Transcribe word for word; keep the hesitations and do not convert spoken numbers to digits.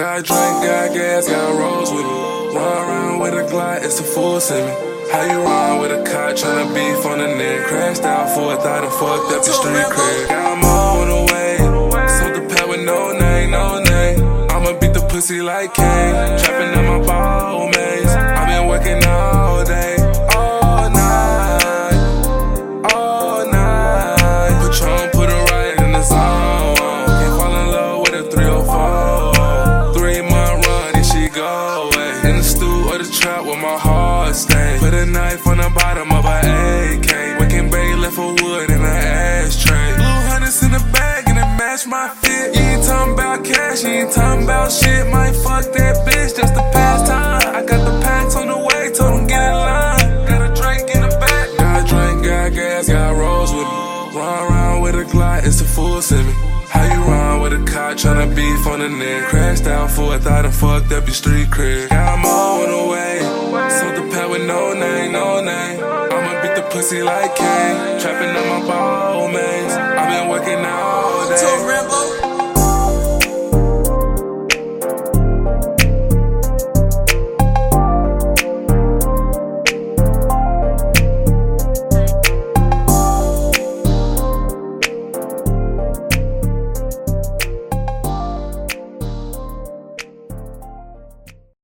Got drink, got gas, got rolls with me. Run around with a Glock, it's a full semi. How you run with a cop tryna beef on the neck? Crashed out for a thought and fucked up the street crib. Got 'em all on the way. Sold the pad with no name, no name. I'ma beat the pussy like Kane. Trapping in my ball maze. I've been working all day, all night, all night. Patron put a riot in the zone. Can't fall in love with a three oh four. Three month run and she go away. In the stew or the trap where my heart stay. Put a knife on the bottom of her A K. Waking Bay left for wood in an ashtray. Blue hundreds in the bag and it match my fit. You ain't talking about cash, you ain't talking about shit. Might fuck that bitch just to pass time. I got the packs on the way, told them get in line. Got a drink in the back. Got a drink, got gas, got rolls with me. Run around with a Glock, it's a full semi. How you run with a cop tryna beef on the neck? Crashed out for a thought and fucked up your street crib. Got 'em all on the way. Sold the pad with no name, no name. I'ma beat the pussy like Kane. Trapping in my ball maze. I've been